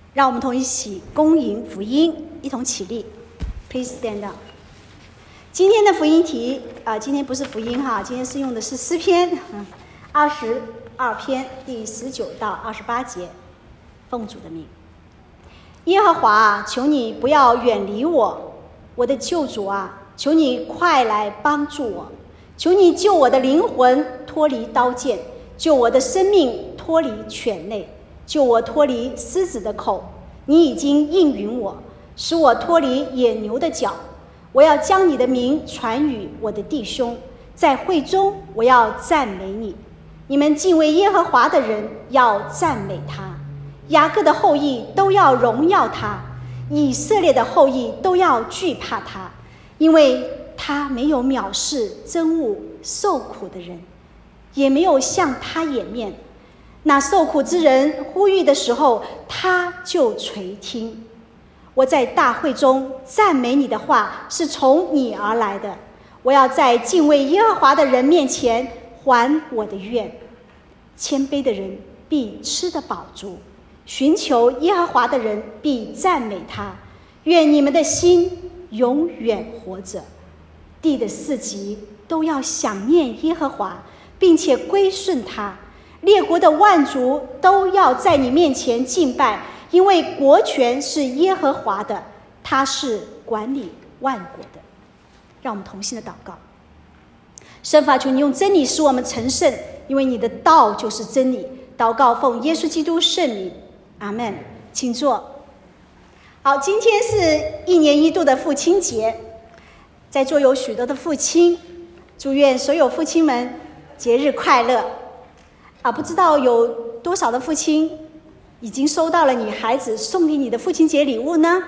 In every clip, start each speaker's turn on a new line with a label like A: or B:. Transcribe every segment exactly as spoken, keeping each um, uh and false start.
A: 让我们同一起恭迎福音，一同起立。Please stand up。今天的福音题啊、呃，今天不是福音哈，今天是用的是诗篇二十二篇第十九到二十八节。奉主的名，耶和华啊，求你不要远离我，我的救主啊，求你快来帮助我，求你救我的灵魂脱离刀剑，救我的生命脱离犬类，救我脱离狮子的口。你已经应允我，使我脱离野牛的角。我要将你的名传与我的弟兄，在会中我要赞美你。你们敬畏耶和华的人要赞美他，雅各的后裔都要荣耀他，以色列的后裔都要惧怕他，因为他没有藐视憎恶受苦的人，也没有向他掩面。那受苦之人呼吁的时候，他就垂听。我在大会中赞美你的话是从你而来的，我要在敬畏耶和华的人面前还我的愿。谦卑的人必吃得饱足，寻求耶和华的人必赞美他。愿你们的心永远活着，地的四极都要想念耶和华，并且归顺他。列国的万族都要在你面前敬拜，因为国权是耶和华的，他是管理万国的。让我们同心的祷告。圣父，求你用真理使我们成圣，因为你的道就是真理。祷告奉耶稣基督圣名，阿们。请坐。好，今天是一年一度的父亲节，在座有许多的父亲，祝愿所有父亲们节日快乐。啊，不知道有多少的父亲已经收到了你孩子送给你的父亲节礼物呢？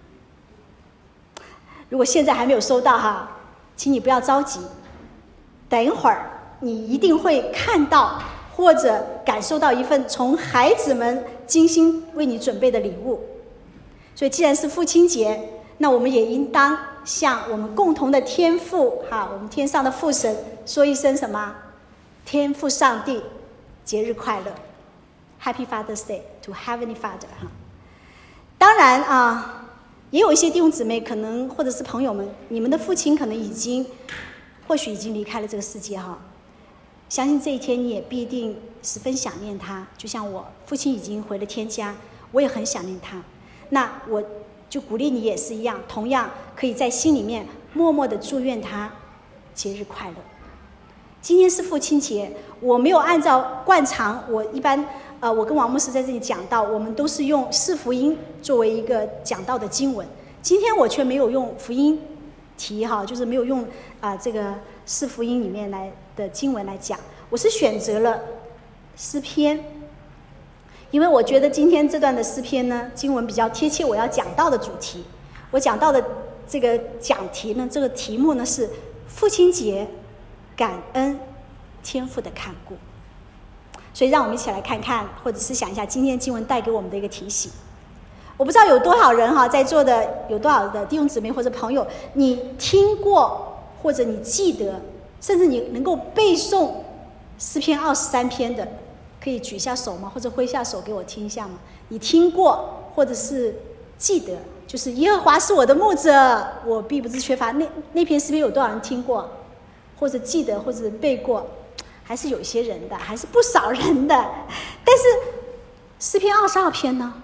A: 如果现在还没有收到哈，请你不要着急，等一会儿你一定会看到或者感受到一份从孩子们精心为你准备的礼物。所以既然是父亲节，那我们也应当向我们共同的天父哈，我们天上的父神说一声什么？天父上帝，节日快乐 ，Happy Father's Day to Heavenly Father 哈。当然啊，也有一些弟兄姊妹可能或者是朋友们，你们的父亲可能已经，或许已经离开了这个世界哈。相信这一天你也必定十分想念他，就像我父亲已经回了天家，我也很想念他。那我就鼓励你也是一样，同样可以在心里面默默的祝愿他节日快乐。今天是父亲节，我没有按照惯常，我一般呃，我跟王牧师在这里讲道，我们都是用四福音作为一个讲道的经文。今天我却没有用福音题哈，就是没有用啊、呃、这个四福音里面来的经文来讲，我是选择了诗篇，因为我觉得今天这段的诗篇呢，经文比较贴切我要讲到的主题。我讲到的这个讲题呢，这个题目呢是父亲节。感恩天父的看顾，所以让我们一起来看看，或者思想一下今天经文带给我们的一个提醒。我不知道有多少人哈，在座的有多少的弟兄姊妹或者朋友，你听过或者你记得，甚至你能够背诵诗篇二十三篇的，可以举下手吗？或者挥下手给我听一下吗？你听过或者是记得，就是耶和华是我的牧者，我必不致缺乏。那那篇诗篇有多少人听过？或者记得或者背过？还是有些人的，还是不少人的。但是诗篇二十二篇呢，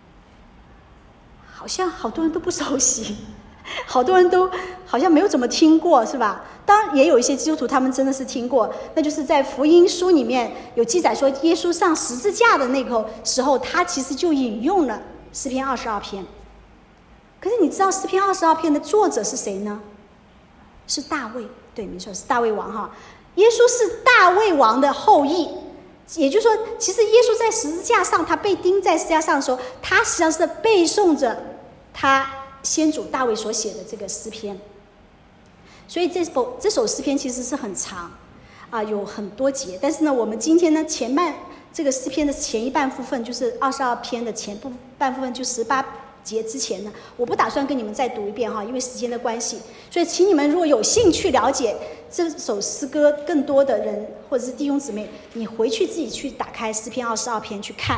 A: 好像好多人都不熟悉，好多人都好像没有怎么听过，是吧？当然也有一些基督徒他们真的是听过，那就是在福音书里面有记载说，耶稣上十字架的那个时候，他其实就引用了诗篇二十二篇。可是你知道诗篇二十二篇的作者是谁呢？是大卫。对，没错，是大卫王哈。耶稣是大卫王的后裔，也就是说，其实耶稣在十字架上，他被钉在十字架上的时候，他实际上是背诵着他先祖大卫所写的这个诗篇。所以这首这首诗篇其实是很长啊，有很多节。但是呢，我们今天呢前半这个诗篇的前一半部分，就是二十二篇的前部半部分，就十八节之前呢，我不打算跟你们再读一遍哈，因为时间的关系。所以请你们如果有兴趣了解这首诗歌更多的人或者是弟兄姊妹，你回去自己去打开诗篇二十二篇去看哈。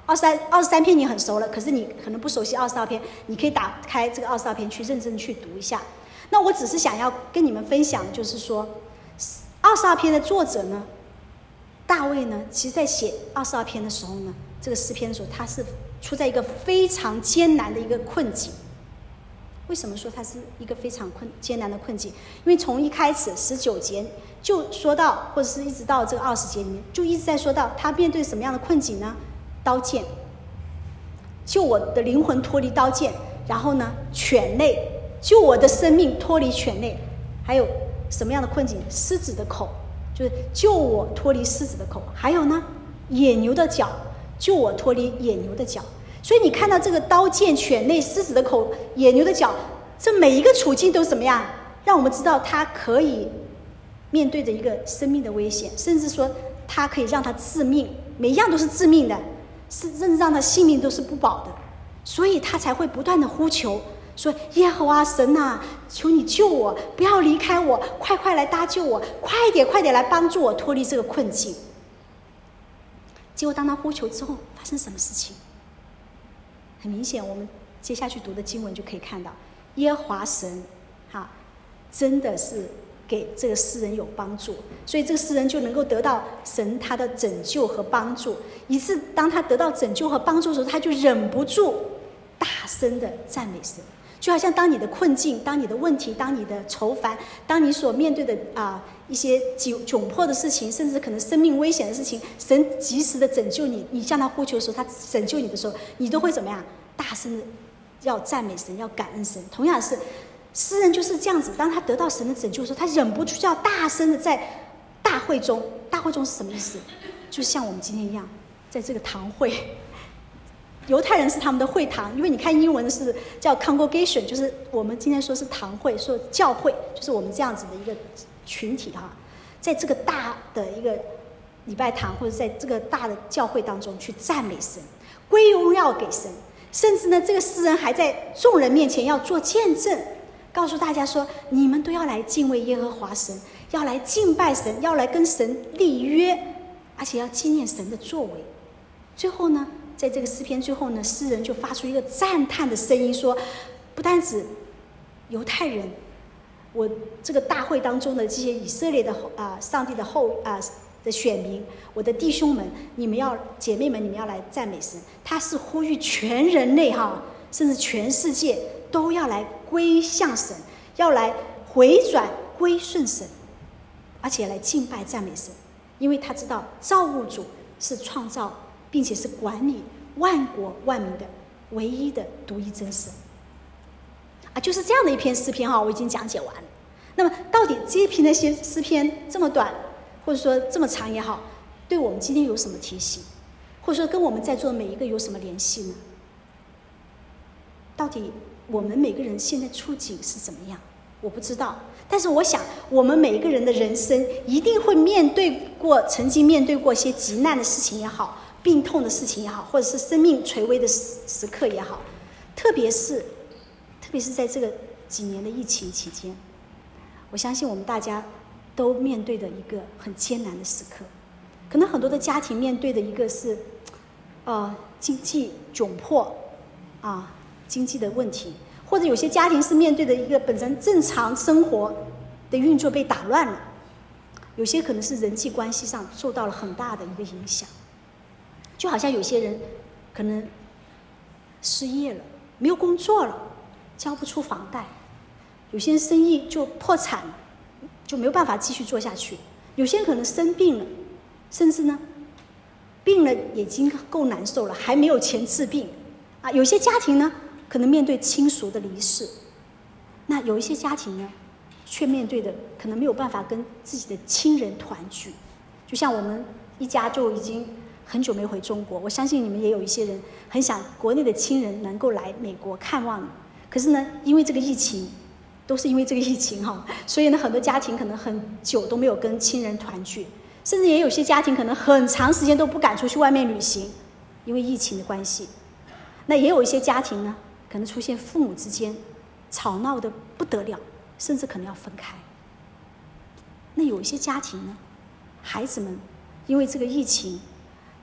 A: 二十三二十三篇你很熟了，可是你可能不熟悉二十二篇，你可以打开这个二十二篇去认真去读一下。那我只是想要跟你们分享，就是说二十二篇的作者呢，大卫呢，其实在写二十二篇的时候呢，这个诗篇的时候，他是处在一个非常艰难的一个困境。为什么说他是一个非常困艰难的困境？因为从一开始十九节就说到，或者是一直到这个二十节里面，就一直在说到他面对什么样的困境呢？刀剑，救我的灵魂脱离刀剑，然后呢，犬类，救我的生命脱离犬类，还有什么样的困境？狮子的口，就是救我脱离狮子的口，还有呢，野牛的角，救我脱离野牛的角。所以你看到这个刀剑、犬类、狮子的口、野牛的角，这每一个处境都怎么样？让我们知道他可以面对着一个生命的危险，甚至说他可以让他致命，每一样都是致命的，是甚至让他性命都是不保的。所以他才会不断的呼求，说耶和华神啊，求你救我，不要离开我，快快来搭救我，快点快点来帮助我脱离这个困境。结果当他呼求之后，发生什么事情？很明显，我们接下去读的经文就可以看到，耶和华神哈，真的是给这个诗人有帮助，所以这个诗人就能够得到神他的拯救和帮助。以致当他得到拯救和帮助的时候，他就忍不住大声的赞美神。就好像当你的困境，当你的问题，当你的愁烦，当你所面对的啊、呃、一些窘窘迫的事情，甚至可能生命危险的事情，神及时的拯救你，你向他呼求的时候，他拯救你的时候，你都会怎么样？大声的要赞美神，要感恩神。同样是诗人就是这样子，当他得到神的拯救的时候，他忍不住就要大声的在大会中，大会中是什么意思？就像我们今天一样，在这个堂会。犹太人是他们的会堂，因为你看英文是叫 congregation， 就是我们今天说是堂会，说教会，就是我们这样子的一个群体哈，在这个大的一个礼拜堂或者在这个大的教会当中去赞美神，归荣耀给神，甚至呢，这个诗人还在众人面前要做见证，告诉大家说，你们都要来敬畏耶和华神，要来敬拜神，要来跟神立约，而且要纪念神的作为。最后呢，在这个诗篇最后呢，诗人就发出一个赞叹的声音，说：不单止犹太人，我这个大会当中的这些以色列的啊、呃，上帝的后啊、呃、的选民，我的弟兄们，你们要姐妹们，你们要来赞美神。他是呼吁全人类哈，甚至全世界都要来归向神，要来回转归顺神，而且来敬拜赞美神，因为他知道造物主是创造并且是管理万国万民的唯一的独一真神啊，就是这样的一篇诗篇哈，我已经讲解完了。那么到底这一篇那些诗篇这么短，或者说这么长也好，对我们今天有什么提醒，或者说跟我们在座的每一个有什么联系呢？到底我们每个人现在处境是怎么样？我不知道，但是我想我们每一个人的人生一定会面对过，曾经面对过一些极难的事情也好，病痛的事情也好，或者是生命垂危的时时刻也好，特别是特别是在这个几年的疫情期间，我相信我们大家都面对的一个很艰难的时刻。可能很多的家庭面对的一个是呃经济窘迫啊，经济的问题，或者有些家庭是面对的一个本身正常生活的运作被打乱了，有些可能是人际关系上受到了很大的一个影响。就好像有些人可能失业了，没有工作了，交不出房贷，有些人生意就破产了，就没有办法继续做下去，有些人可能生病了，甚至呢病了已经够难受了，还没有钱治病啊。有些家庭呢可能面对亲属的离世，那有一些家庭呢却面对的可能没有办法跟自己的亲人团聚。就像我们一家就已经很久没回中国，我相信你们也有一些人很想国内的亲人能够来美国看望你，可是呢因为这个疫情，都是因为这个疫情哈，所以呢很多家庭可能很久都没有跟亲人团聚，甚至也有些家庭可能很长时间都不敢出去外面旅行，因为疫情的关系。那也有一些家庭呢可能出现父母之间吵闹的不得了，甚至可能要分开。那有一些家庭呢，孩子们因为这个疫情，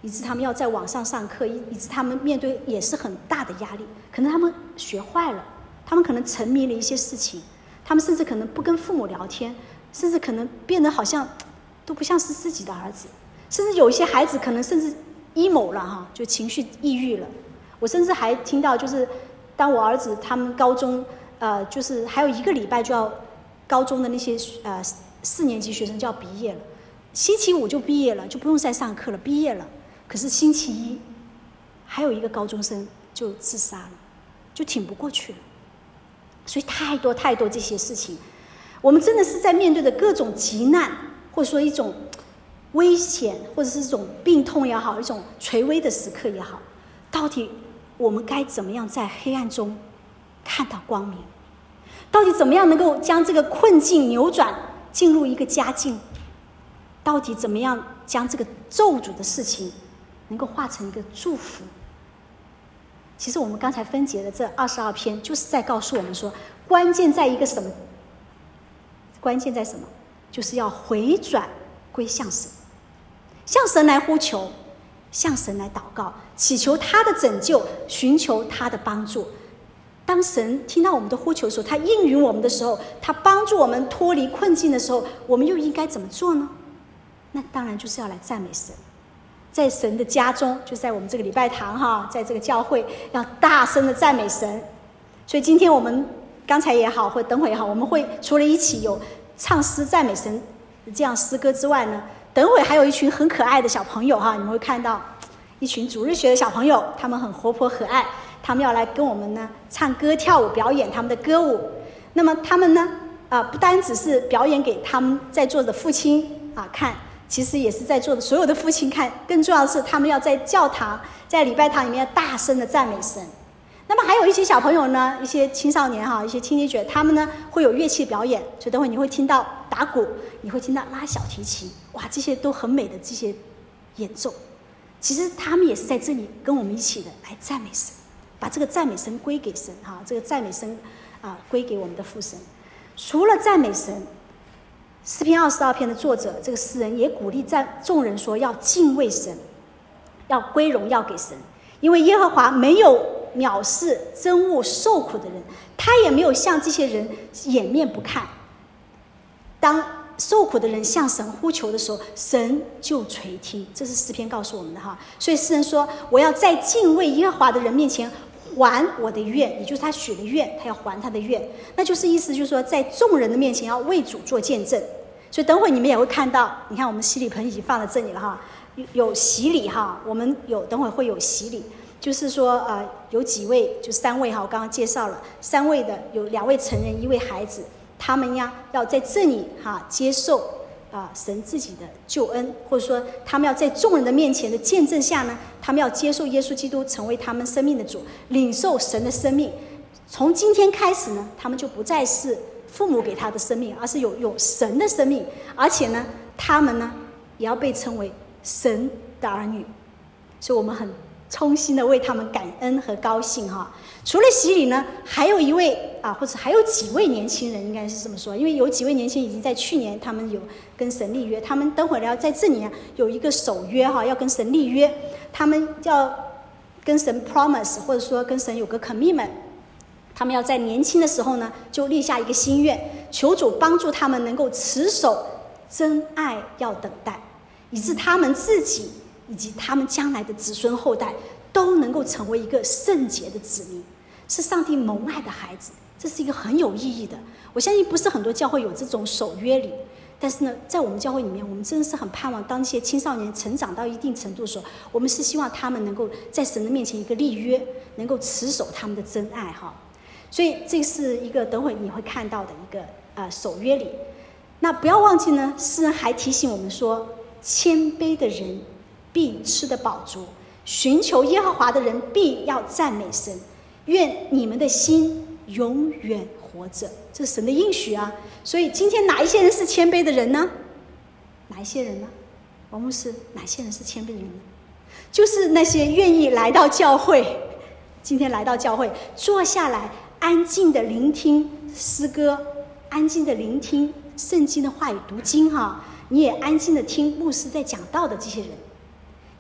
A: 以致他们要在网上上课，以以致他们面对也是很大的压力。可能他们学坏了，他们可能沉迷了一些事情，他们甚至可能不跟父母聊天，甚至可能变得好像都不像是自己的儿子，甚至有一些孩子可能甚至 emo 了哈，就情绪抑郁了。我甚至还听到，就是当我儿子他们高中，呃，就是还有一个礼拜就要高中的那些呃四年级学生就要毕业了，星期五就毕业了，就不用再上课了，毕业了。可是星期一，还有一个高中生就自杀了，就挺不过去了。所以太多太多这些事情，我们真的是在面对的各种急难，或者说一种危险，或者是一种病痛也好，一种垂危的时刻也好，到底我们该怎么样在黑暗中看到光明？到底怎么样能够将这个困境扭转，进入一个佳境？到底怎么样将这个咒诅的事情能够化成一个祝福？其实我们刚才分解的这二十二篇，就是在告诉我们说，关键在一个什么？关键在什么？就是要回转归向神，向神来呼求，向神来祷告，祈求他的拯救，寻求他的帮助。当神听到我们的呼求的时候，他应允我们的时候，他帮助我们脱离困境的时候，我们又应该怎么做呢？那当然就是要来赞美神，在神的家中，就在我们这个礼拜堂哈，在这个教会，要大声的赞美神。所以今天我们刚才也好，或等会也好，我们会除了一起有唱诗赞美神这样诗歌之外呢，等会还有一群很可爱的小朋友哈，你们会看到一群主日学的小朋友，他们很活泼可爱，他们要来跟我们呢唱歌跳舞，表演他们的歌舞。那么他们呢啊、呃，不单只是表演给他们在座的父亲啊看，其实也是在座的所有的父亲看，更重要的是他们要在教堂在礼拜堂里面大声的赞美神。那么还有一些小朋友呢，一些青少年哈，一些teenager，他们呢会有乐器表演，所以等会你会听到打鼓，你会听到拉小提琴，哇，这些都很美的这些演奏。其实他们也是在这里跟我们一起的来赞美神，把这个赞美神归给神哈，这个赞美神啊、呃、归给我们的父神。除了赞美神，诗篇二十二篇的作者这个诗人也鼓励在众人说要敬畏神，要归荣耀给神，因为耶和华没有藐视憎恶受苦的人，他也没有向这些人掩面不看。当受苦的人向神呼求的时候，神就垂听，这是诗篇告诉我们的哈。所以诗人说，我要在敬畏耶和华的人面前还我的愿，也就是他许了愿，他要还他的愿，那就是意思就是说，在众人的面前要为主做见证。所以等会你们也会看到，你看我们洗礼盆已经放在这里了哈，有洗礼哈，我们有等会会有洗礼，就是说呃有几位，就三位哈，我刚刚介绍了三位的，有两位成人，一位孩子，他们呀要在这里哈接受啊、呃、神自己的救恩，或者说他们要在众人的面前的见证下呢，他们要接受耶稣基督成为他们生命的主，领受神的生命。从今天开始呢，他们就不再是父母给他的生命，而是有有神的生命，而且呢，他们呢也要被称为神的儿女。所以我们很衷心的为他们感恩和高兴哈。除了洗礼呢，还有一位啊，或者还有几位年轻人，应该是这么说，因为有几位年轻人已经在去年他们有跟神立约，他们等会儿要在这里有一个守约哈，要跟神立约，他们要跟神 promise， 或者说跟神有个 commitment， 他们要在年轻的时候呢就立下一个心愿，求主帮助他们能够持守真爱，要等待，以致他们自己以及他们将来的子孙后代都能够成为一个圣洁的子民，是上帝蒙爱的孩子。这是一个很有意义的，我相信不是很多教会有这种守约礼，但是呢在我们教会里面，我们真的是很盼望当一些青少年成长到一定程度的时候，我们是希望他们能够在神的面前一个立约，能够持守他们的真爱哈。所以这是一个等会你会看到的一个呃守约礼。那不要忘记呢，诗人还提醒我们说，谦卑的人必吃得饱足，寻求耶和华的人必要赞美神，愿你们的心永远活着。这是神的应许啊。所以今天哪一些人是谦卑的人呢？哪一些人呢？王牧师，哪些人是谦卑的人呢？就是那些愿意来到教会，今天来到教会坐下来安静的聆听诗歌，安静的聆听圣经的话语读经哈，你也安静的听牧师在讲道的这些人。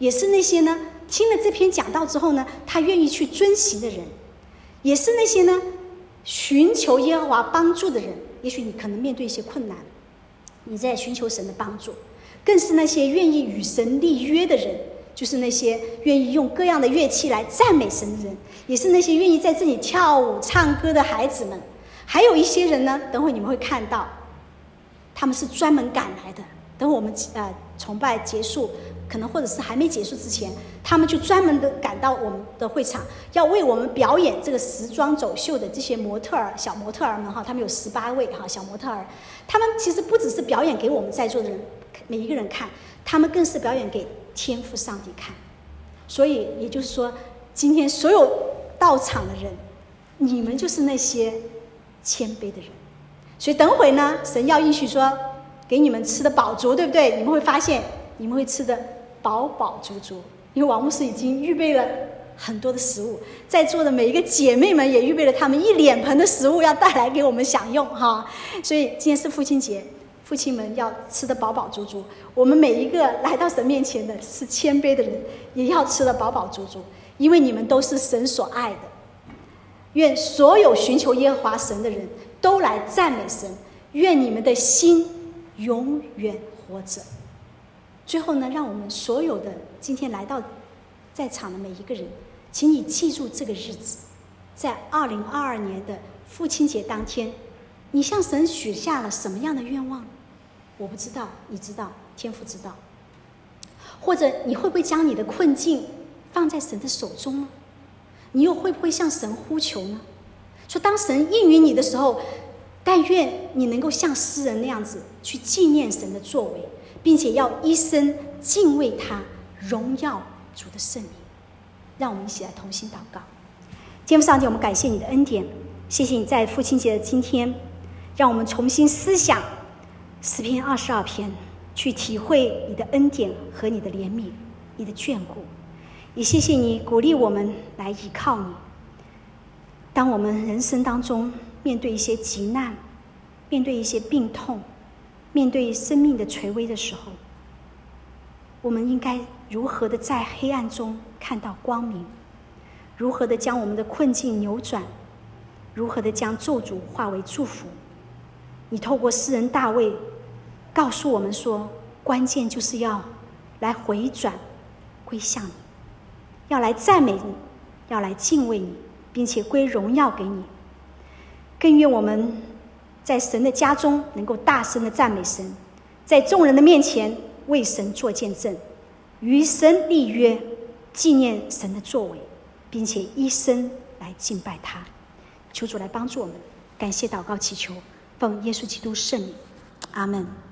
A: 也是那些呢听了这篇讲道之后呢，他愿意去遵行的人，也是那些呢寻求耶和华帮助的人。也许你可能面对一些困难，你在寻求神的帮助，更是那些愿意与神立约的人，就是那些愿意用各样的乐器来赞美神的人，也是那些愿意在这里跳舞唱歌的孩子们。还有一些人呢，等会你们会看到，他们是专门赶来的。等会我们呃崇拜结束，可能或者是还没结束之前，他们就专门的赶到我们的会场，要为我们表演这个时装走秀的这些模特儿、小模特儿们哈，他们有十八位哈小模特儿，他们其实不只是表演给我们在座的人每一个人看，他们更是表演给天父上帝看。所以也就是说，今天所有到场的人，你们就是那些谦卑的人。所以等会呢，神要应许说给你们吃的饱足，对不对？你们会发现你们会吃的饱饱足足，因为王牧师已经预备了很多的食物，在座的每一个姐妹们也预备了他们一脸盆的食物要带来给我们享用哈。所以今天是父亲节，父亲们要吃得饱饱足足，我们每一个来到神面前的是谦卑的人，也要吃得饱饱足足，因为你们都是神所爱的。愿所有寻求耶和华神的人都来赞美神，愿你们的心永远活着。最后呢，让我们所有的今天来到在场的每一个人，请你记住这个日子，在二零二二年的父亲节当天，你向神许下了什么样的愿望？我不知道，你知道，天父知道。或者你会不会将你的困境放在神的手中呢？你又会不会向神呼求呢？说当神应允你的时候，但愿你能够像诗人那样子去纪念神的作为，并且要一生敬畏他，荣耀主的圣名。让我们一起来同心祷告。天父上帝，我们感谢你的恩典，谢谢你在父亲节的今天，让我们重新思想诗篇二十二篇，去体会你的恩典和你的怜悯，你的眷顾。也谢谢你鼓励我们来依靠你。当我们人生当中面对一些急难，面对一些病痛，面对生命的垂危的时候，我们应该如何的在黑暗中看到光明，如何的将我们的困境扭转，如何的将咒诅化为祝福。你透过诗人大卫告诉我们说，关键就是要来回转归向你，要来赞美你，要来敬畏你，并且归荣耀给你。更愿我们在神的家中能够大声的赞美神，在众人的面前为神做见证，与神立约，纪念神的作为，并且一生来敬拜他。求主来帮助我们，感谢祷告祈求，奉耶稣基督圣名，阿们。